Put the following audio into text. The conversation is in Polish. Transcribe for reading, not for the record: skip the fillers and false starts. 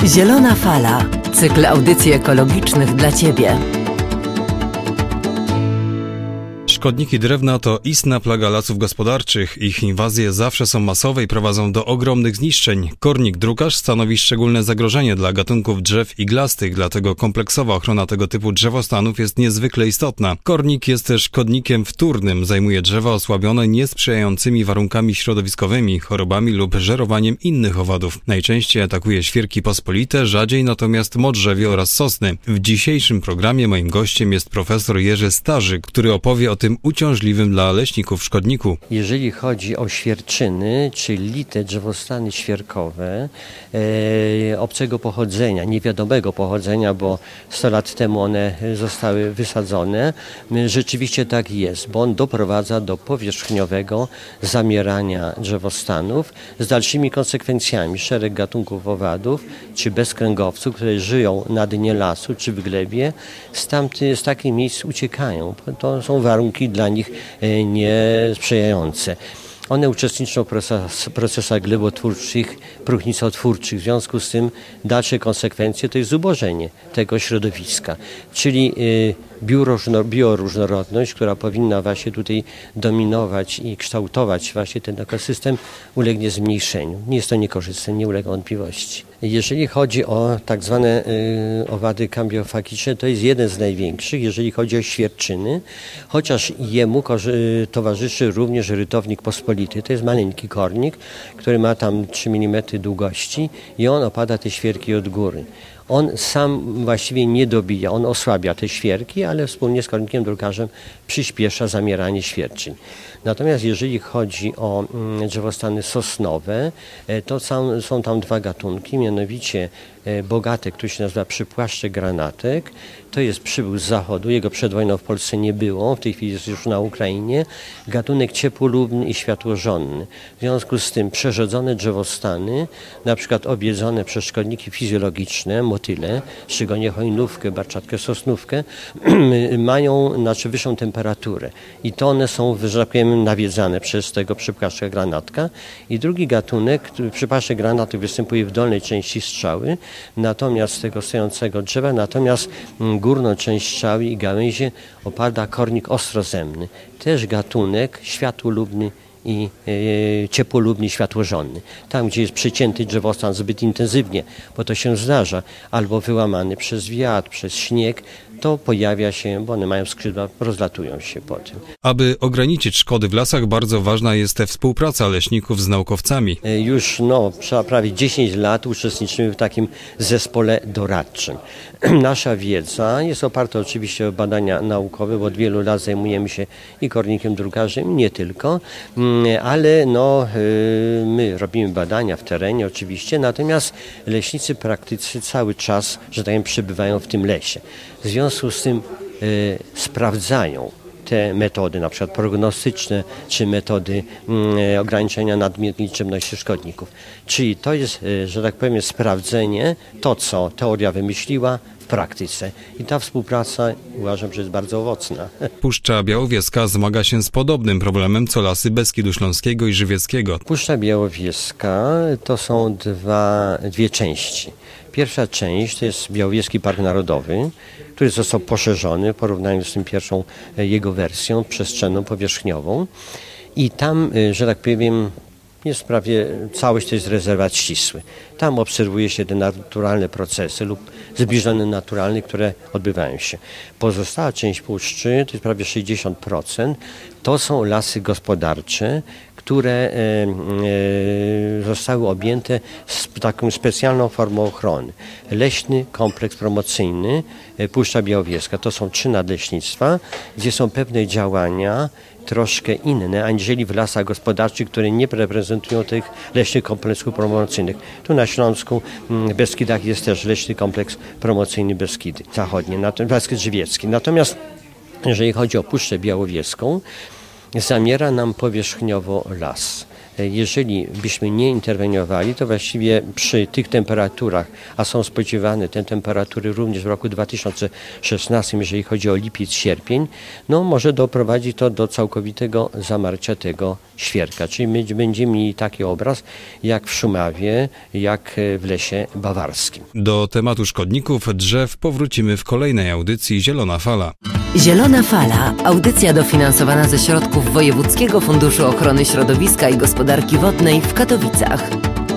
Zielona Fala. Cykl audycji ekologicznych dla Ciebie. Szkodniki drewna to istna plaga lasów gospodarczych. Ich inwazje zawsze są masowe i prowadzą do ogromnych zniszczeń. Kornik drukarz stanowi szczególne zagrożenie dla gatunków drzew iglastych, dlatego kompleksowa ochrona tego typu drzewostanów jest niezwykle istotna. Kornik jest też szkodnikiem wtórnym. Zajmuje drzewa osłabione niesprzyjającymi warunkami środowiskowymi, chorobami lub żerowaniem innych owadów. Najczęściej atakuje świerki pospolite, rzadziej natomiast modrzewie oraz sosny. W dzisiejszym programie moim gościem jest profesor Jerzy Starzyk, który opowie o tym uciążliwym dla leśników szkodniku. Jeżeli chodzi o świerczyny, czyli lite drzewostany świerkowe obcego pochodzenia, niewiadomego pochodzenia, bo 100 lat temu one zostały wysadzone, rzeczywiście tak jest, bo on doprowadza do powierzchniowego zamierania drzewostanów z dalszymi konsekwencjami. Szereg gatunków owadów czy bezkręgowców, które żyją na dnie lasu czy w glebie, z takich miejsc uciekają. To są warunki dla nich niesprzyjające. One uczestniczą w procesach glebotwórczych, próchnicotwórczych. W związku z tym dalsze konsekwencje to jest zubożenie tego środowiska. Czyli bioróżnorodność, która powinna właśnie tutaj dominować i kształtować właśnie ten ekosystem, ulegnie zmniejszeniu. Nie jest to niekorzystne, nie ulega wątpliwości. Jeżeli chodzi o tak zwane owady kambiofagiczne, to jest jeden z największych, jeżeli chodzi o świerczyny, chociaż jemu towarzyszy również rytownik pospolity. To jest maleńki kornik, który ma tam 3 mm długości i on opada te świerki od góry. On sam właściwie nie dobija, on osłabia te świerki, ale wspólnie z kornikiem drukarzem przyspiesza zamieranie świerczyn. Natomiast jeżeli chodzi o drzewostany sosnowe, to są tam dwa gatunki, mianowicie bogatek, który się nazywa przypłaszczek granatek. To jest przybył z zachodu, jego przed wojną w Polsce nie było, w tej chwili jest już na Ukrainie. Gatunek ciepłolubny i światłożonny. W związku z tym przerzedzone drzewostany, na przykład objedzone przez szkodniki fizjologiczne, motyle, szczególnie chojnówkę, barczatkę, sosnówkę, mają wyższą temperaturę. I to one są, że tak powiem, nawiedzane przez tego przypłaszczka granatka. I drugi gatunek, przypłaszczek granatek występuje w dolnej części strzały, natomiast tego stojącego drzewa, natomiast górną część strzały i gałęzie opada kornik ostrozemny. Też gatunek światłolubny i ciepłolubny, światłożonny. Tam, gdzie jest przycięty drzewostan zbyt intensywnie, bo to się zdarza, albo wyłamany przez wiatr, przez śnieg, to pojawia się, bo one mają skrzydła, rozlatują się po tym. Aby ograniczyć szkody w lasach, bardzo ważna jest współpraca leśników z naukowcami. Już prawie 10 lat uczestniczymy w takim zespole doradczym. Nasza wiedza jest oparta oczywiście o badania naukowe, bo od wielu lat zajmujemy się i kornikiem drukarzem, nie tylko, ale my robimy badania w terenie oczywiście, natomiast leśnicy praktycy cały czas, że tak powiem, przebywają w tym lesie. W związku z tym sprawdzają te metody, na przykład prognostyczne, czy metody ograniczenia nadmiernej liczebności szkodników. Czyli to jest, że tak powiem, sprawdzenie to, co teoria wymyśliła w praktyce. I ta współpraca uważam, że jest bardzo owocna. Puszcza Białowieska zmaga się z podobnym problemem, co lasy Beskidu Śląskiego i Żywieckiego. Puszcza Białowieska to są dwie części. Pierwsza część to jest Białowieski Park Narodowy, który został poszerzony w porównaniu z tym pierwszą jego wersją przestrzenną, powierzchniową. I tam, że tak powiem, jest prawie całość to jest rezerwat ścisły. Tam obserwuje się te naturalne procesy lub zbliżone naturalne, które odbywają się. Pozostała część puszczy, to jest prawie 60%, to są lasy gospodarcze, które zostały objęte taką specjalną formą ochrony. Leśny kompleks promocyjny Puszcza Białowieska. To są 3 nadleśnictwa, gdzie są pewne działania troszkę inne, aniżeli w lasach gospodarczych, które nie reprezentują tych leśnych kompleksów promocyjnych. Tu na Śląsku, w Beskidach jest też leśny kompleks promocyjny Beskidy Zachodnie, Beskid Żywiecki. Natomiast jeżeli chodzi o Puszczę Białowieską, zamiera nam powierzchniowo las. Jeżeli byśmy nie interweniowali, to właściwie przy tych temperaturach, a są spodziewane te temperatury również w roku 2016, jeżeli chodzi o lipiec, sierpień, no może doprowadzić to do całkowitego zamarcia tego świerka. Czyli my będziemy mieli taki obraz jak w Szumawie, jak w lesie bawarskim. Do tematu szkodników drzew powrócimy w kolejnej audycji Zielona Fala. Zielona Fala. Audycja dofinansowana ze środków Wojewódzkiego Funduszu Ochrony Środowiska i Gospodarki Wodnej w Katowicach.